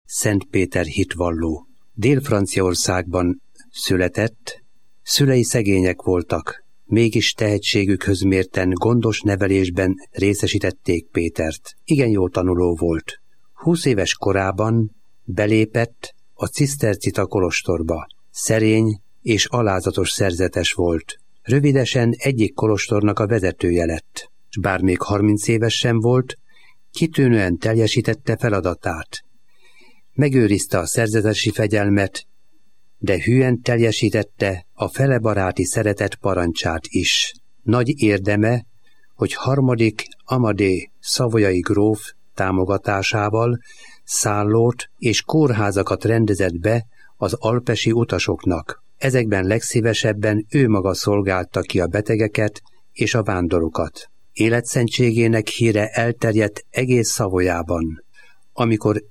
Szent Péter hitvalló. Dél-Franciaországban született, szülei szegények voltak, mégis tehetségükhöz mérten gondos nevelésben részesítették Pétert. Igen jó tanuló volt. 20 éves korában belépett a cisztercita kolostorba. Szerény és alázatos szerzetes volt. Rövidesen egyik kolostornak a vezetője lett, s bár még 30 éves sem volt, kitűnően teljesítette feladatát. Megőrizte a szerzetesi fegyelmet, de hűen teljesítette a felebaráti szeretet parancsát is. Nagy érdeme, hogy harmadik Amadé szavoyai gróf támogatásával szállót és kórházakat rendezett be az alpesi utasoknak. Ezekben legszívesebben ő maga szolgálta ki a betegeket és a vándorokat. Életszentségének híre elterjedt egész Savoyában. Amikor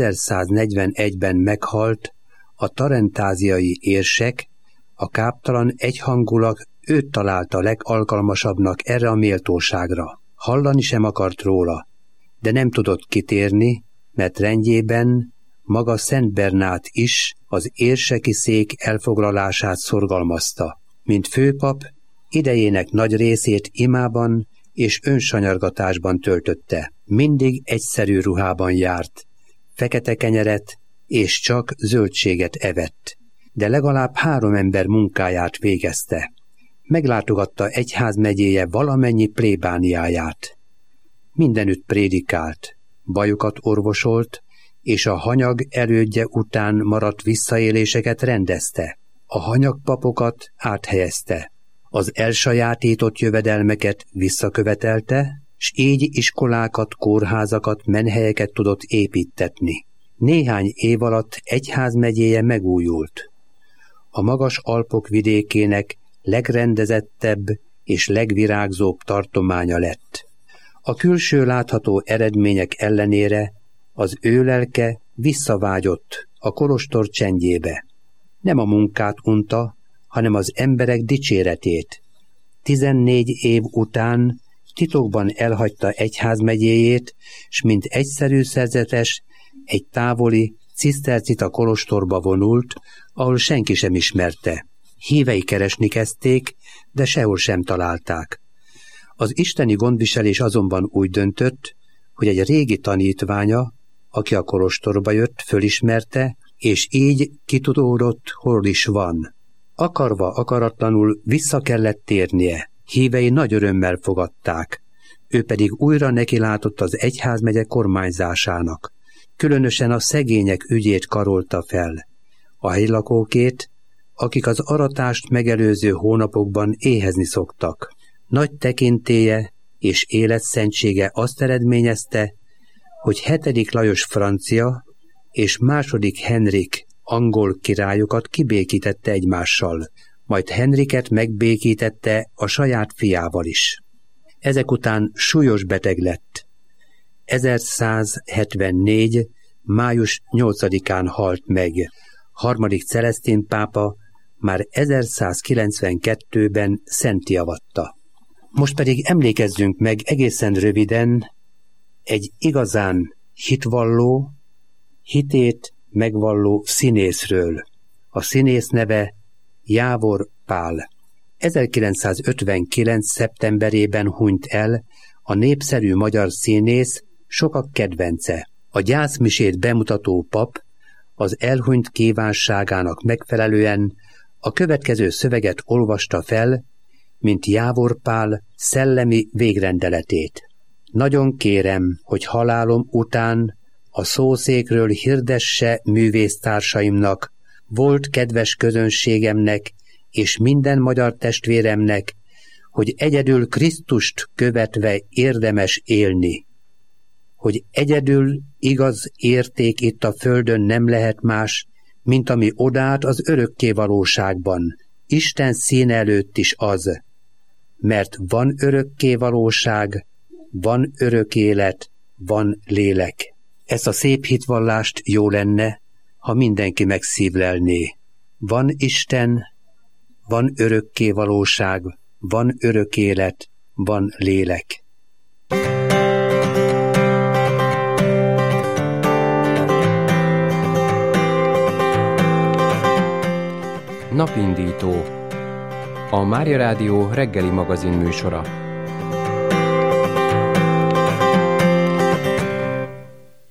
1141-ben meghalt a tarentáziai érsek, a káptalan egyhangulag őt találta legalkalmasabbnak erre a méltóságra. Hallani sem akart róla, de nem tudott kitérni, mert rendjében maga Szent Bernát is az érseki szék elfoglalását szorgalmazta. Mint főpap, idejének nagy részét imában és önsanyargatásban töltötte. Mindig egyszerű ruhában járt, fekete kenyeret és csak zöldséget evett, de legalább 3 ember munkáját végezte. Meglátogatta egyházmegyéje valamennyi plébániáját. Mindenütt prédikált, bajukat orvosolt, és a hanyag elődje után maradt visszaéléseket rendezte. A hanyagpapokat áthelyezte. Az elsajátított jövedelmeket visszakövetelte, s így iskolákat, kórházakat, menhelyeket tudott építtetni. Néhány év alatt egyházmegyéje megújult. A magas Alpok vidékének legrendezettebb és legvirágzóbb tartománya lett. A külső látható eredmények ellenére az ő lelke visszavágyott a kolostor csendjébe. Nem a munkát unta, hanem az emberek dicséretét. 14 év után titokban elhagyta egyházmegyéjét, s mint egyszerű szerzetes egy távoli cisztercita kolostorba vonult, ahol senki sem ismerte. Hívei keresni kezdték, de sehol sem találták. Az isteni gondviselés azonban úgy döntött, hogy egy régi tanítványa, aki a kolostorba jött, fölismerte, és így kitudódott, hol is van. Akarva, akaratlanul vissza kellett térnie. Hívei nagy örömmel fogadták. Ő pedig újra nekilátott az egyházmegye kormányzásának. Különösen a szegények ügyét karolta fel. A helylakókét, akik az aratást megelőző hónapokban éhezni szoktak. Nagy tekintélye és életszentsége azt eredményezte, hogy 7. Lajos francia és II. Henrik angol királyokat kibékítette egymással, majd Henriket megbékítette a saját fiával is. Ezek után súlyos beteg lett. 1174. május 8-án halt meg. 3. Celesztin pápa már 1192-ben szenttiavatta. Most pedig emlékezzünk meg egészen röviden egy igazán hitvalló, hitét megvalló színészről. A színész neve Jávor Pál. 1959. szeptemberében hunyt el a népszerű magyar színész, sokak kedvence. A gyászmisét bemutató pap az elhunyt kívánságának megfelelően a következő szöveget olvasta fel, mint Jávor Pál szellemi végrendeletét. Nagyon kérem, hogy halálom után a szószékről hirdesse művésztársaimnak, volt kedves közönségemnek és minden magyar testvéremnek, hogy egyedül Krisztust követve érdemes élni. Hogy egyedül igaz érték itt a földön nem lehet más, mint ami odát az örökké valóságban, Isten színe előtt is az. Mert van örökké valóság, van örök élet, van lélek. Ezt a szép hitvallást jó lenne, ha mindenki megszívlelné. Van Isten, van örökké valóság, van örök élet, van lélek. Napindító, a Mária Rádió reggeli magazin műsora.